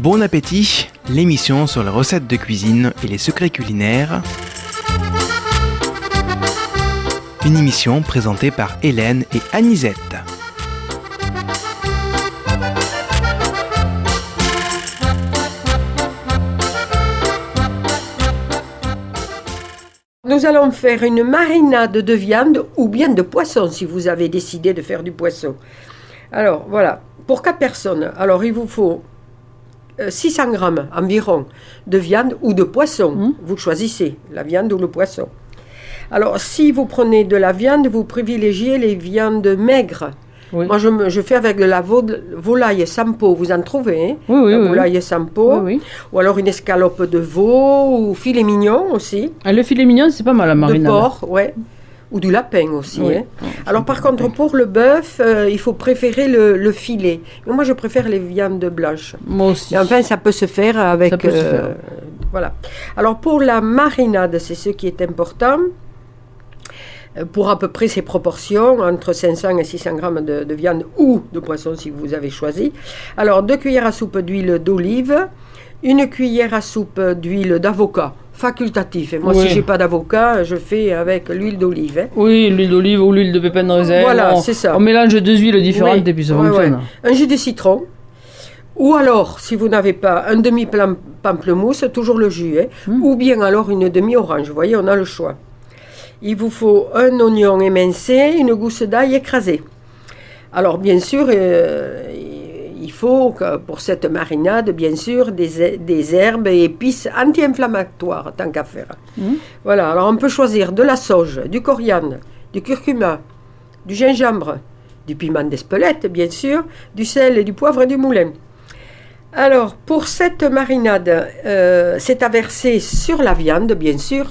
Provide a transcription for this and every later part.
Bon appétit, l'émission sur les recettes de cuisine et les secrets culinaires. Une émission présentée par Hélène et Anisette. Nous allons faire une marinade de viande ou bien de poisson si vous avez décidé de faire du poisson. Alors voilà, pour 4 personnes, alors il vous faut 600 grammes environ de viande ou de poisson. Vous choisissez la viande ou le poisson. Alors si vous prenez de la viande, vous privilégiez les viandes maigres. Oui. Moi, je fais avec de la volaille sans peau. Vous en trouvez, hein? Oui, volaille sans peau. Oui. Ou alors une escalope de veau ou filet mignon aussi. Ah, le filet mignon, c'est pas mal à marinade. De porc, ouais. Ou du lapin aussi. Oui. Hein? Alors, par contre, pour le bœuf, il faut préférer le filet. Mais moi, je préfère les viandes blanches. Moi aussi. Et enfin, ça peut se faire avec... Ça peut se faire. Voilà. Alors, pour la marinade, c'est ce qui est important. Pour à peu près ces proportions, entre 500 et 600 grammes de viande ou de poisson si vous avez choisi. Alors, 2 cuillères à soupe d'huile d'olive, 1 cuillère à soupe d'huile d'avocat, facultatif. Et moi, si je n'ai pas d'avocat, je fais avec l'huile d'olive. Hein. Oui, l'huile d'olive ou l'huile de pépins de raisin. Voilà, c'est ça. On mélange 2 huiles différentes et puis ça fonctionne. Un jus de citron. Ou alors, si vous n'avez pas un demi-pamplemousse, toujours le jus. Hein. Ou bien alors une demi-orange. Vous voyez, on a le choix. Il vous faut un oignon émincé, une gousse d'ail écrasée. Alors, bien sûr, il faut, pour cette marinade, bien sûr, des herbes et épices anti-inflammatoires, tant qu'à faire. Voilà, alors on peut choisir de la sauge, du coriandre, du curcuma, du gingembre, du piment d'Espelette, bien sûr, du sel, et du poivre et du moulin. Alors, pour cette marinade, c'est à verser sur la viande, bien sûr,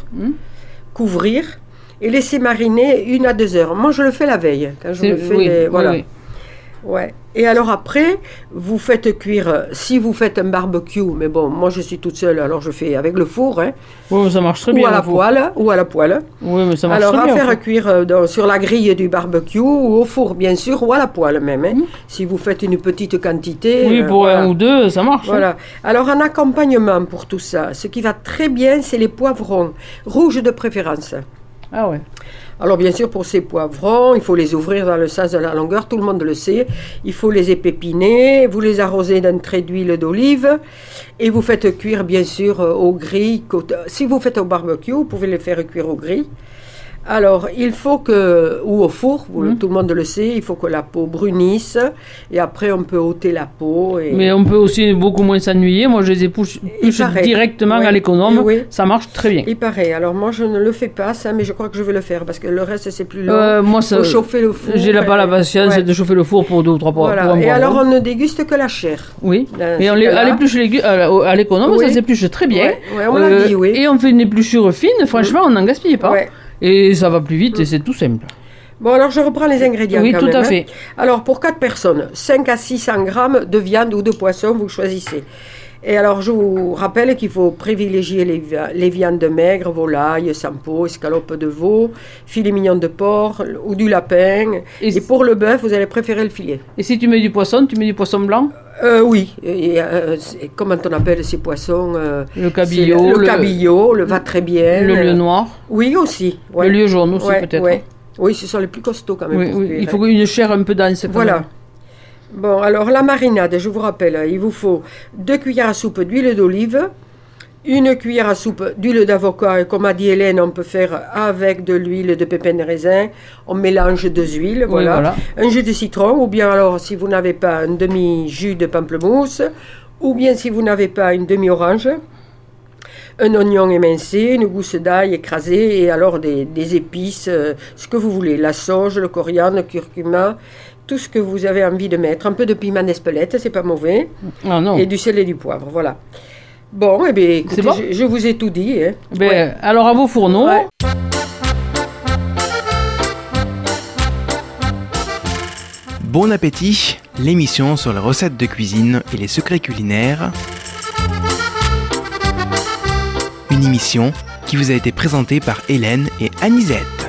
couvrir, et laisser mariner 1 à 2 heures. Moi, je le fais la veille. Quand je le fais, voilà. Oui. Ouais. Et alors après, vous faites cuire, si vous faites un barbecue, mais bon, moi je suis toute seule, alors je fais avec le four. Hein, oui, ça marche très bien. Ou à la poêle. Oui, mais ça marche alors, très bien. Alors, à faire cuire sur la grille du barbecue, ou au four, bien sûr, ou à la poêle même. Hein, si vous faites une petite quantité. Oui, pour un ou deux, ça marche. Voilà. Hein. Alors, en accompagnement pour tout ça, ce qui va très bien, c'est les poivrons, rouges de préférence. Ah ouais. Alors bien sûr, pour ces poivrons, il faut les ouvrir dans le sens de la longueur, tout le monde le sait. Il faut les épépiner, vous les arrosez d'un trait d'huile d'olive et vous faites cuire bien sûr au gris. Si vous faites au barbecue, vous pouvez les faire cuire au gris. Alors, il faut que, ou au four, tout le monde le sait, il faut que la peau brunisse et après on peut ôter la peau. Mais on peut aussi beaucoup moins s'ennuyer. Moi, je les épluche directement à l'économe. Ça marche très bien. Il paraît. Alors, moi, je ne le fais pas, ça, mais je crois que je vais le faire parce que le reste, c'est plus long. Moi, il faut chauffer le four. J'ai pas la patience de chauffer le four pour 2 ou 3 poivrons. Voilà. Et alors, on ne déguste que la chair. Oui. Et on l'épluche à l'économe, ça s'épluche très bien. Oui, on l'a dit, oui. Et on fait une épluchure fine. Franchement, on n'en gaspille pas. Et ça va plus vite et c'est tout simple. Bon, alors je reprends les ingrédients. Oui, tout à fait. Alors, pour 4 personnes, 5 à 600 grammes de viande ou de poisson, vous choisissez. Et alors, je vous rappelle qu'il faut privilégier les viandes maigres, volaille, sans peau, escalope de veau, filet mignon de porc ou du lapin. Et pour le bœuf, vous allez préférer le filet. Et si tu mets du poisson blanc? Oui. Comment on appelle ces poissons? Le cabillaud. Le cabillaud, le va très bien. Le lieu noir. Oui, aussi. Ouais. Le lieu jaune aussi, peut-être. Ouais. Oui, ce sont les plus costauds quand même. Oui. Il faut une chair un peu dense. Voilà. Bon, alors la marinade, je vous rappelle, il vous faut 2 cuillères à soupe d'huile d'olive, 1 cuillère à soupe d'huile d'avocat, et comme a dit Hélène, on peut faire avec de l'huile de pépins de raisin, on mélange 2 huiles, voilà. Un jus de citron, ou bien alors si vous n'avez pas un demi-jus de pamplemousse, ou bien si vous n'avez pas une demi-orange, un oignon émincé, une gousse d'ail écrasée, et alors des épices, ce que vous voulez, la sauge, le coriandre, le curcuma, tout ce que vous avez envie de mettre, un peu de piment d'Espelette, c'est pas mauvais, et du sel et du poivre, voilà. Bon, eh bien, écoutez, bon, je vous ai tout dit. Hein. Alors, à vos fourneaux. Ouais. Bon appétit, l'émission sur les recettes de cuisine et les secrets culinaires. Une émission qui vous a été présentée par Hélène et Anisette.